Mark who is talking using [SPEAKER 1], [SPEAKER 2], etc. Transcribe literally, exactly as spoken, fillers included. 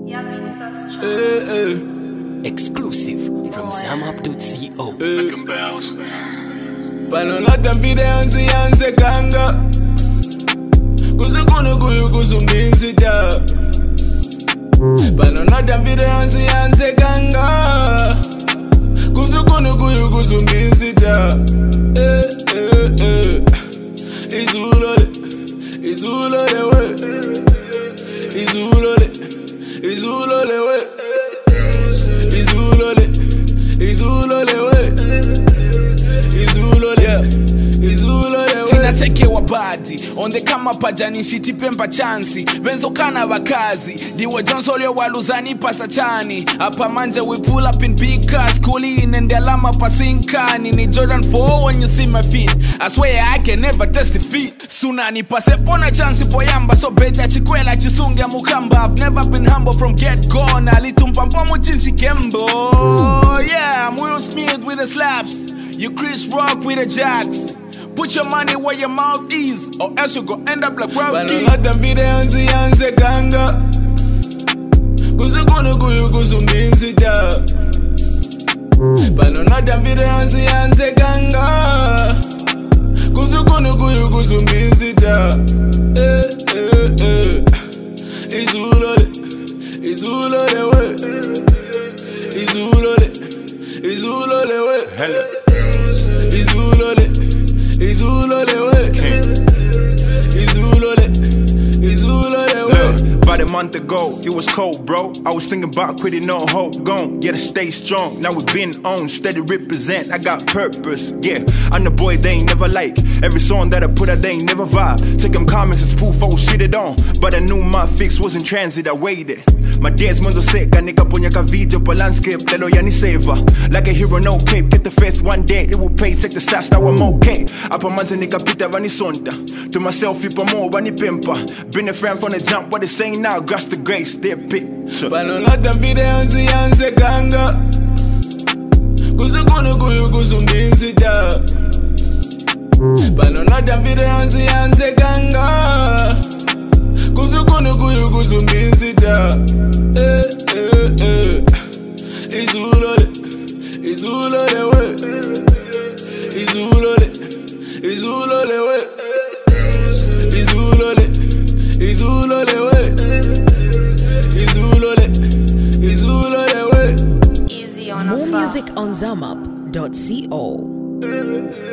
[SPEAKER 1] Eh, eh.
[SPEAKER 2] Exclusive from zamup dot co.
[SPEAKER 1] Panonata videanzi yanze kanga Kuzukunu kuyu kuzumbinzi ja Panonata videanzi yanze kanga Kuzukunu kuyu kuzumbinzi ja Eh, eh, eh Izulole, izulole we Izulole, izulole we Izulole, izulole we
[SPEAKER 3] tinasekewa badi onde kama pajanishi tipemba chansi benzokana bakazi diwa jonsolio waluzani pasachani apa manje we pull up in big cars coolin and alama pasinkani ni Jordan four when you see my feet I swear I can never test the feet sunani pase pona chansi poyamba so beja chikwela chisungia mukamba I've never been humble from get gone alitumpa mpomo chinchi kembo yeah I'm Will Smith with the slaps you Chris Rock with the jacks. Put your money where your mouth is, or else you go end up like Rocky.
[SPEAKER 1] Panonata videanzi yanze kanga Kuzukunu kuyu kuzumbinzi ja Panonata videanzi yanze kanga Kuzukunu kuyu kuzumbinzi ja Eh, eh, eh Izulole, izulole we Izulole, izulole we
[SPEAKER 4] Hello.
[SPEAKER 1] Izulole, izulole we Izulole, izulole we
[SPEAKER 4] Look, about a month ago, it was cold, bro. I was thinking about quitting, no hope, gone. Yeah, to stay strong. Now we been on, steady represent. I got purpose, yeah. I'm the boy they ain't never like. Every song that I put out, they ain't never vibe. Take them comments and spoof, oh shit it on. But I knew my fix was in transit, I waited. My dad's mundo seca, nigga ponya ka video pa landscape. Lelo yani saver. Like a hero, no cape. Get the faith one day, it will pay. Take the stats, now I'm okay. Apa manze nigga pita vani sonda. To myself, people more, vani pimpa. Been a friend from the jump, what they saying now, grass the grace, they pick.
[SPEAKER 1] Panonata videanzi yanze kanga Kuzukunu kuyu kuzumbinzi ja Panonata videanzi yanze kanga Kuzukunu kuyu kuzumbinzi ja Eh, eh, eh Izulole, izulole we Izulole, izulole we Izulole, izulole we Izulole, izulole we
[SPEAKER 5] Easy on a
[SPEAKER 6] More music on zamup dot co.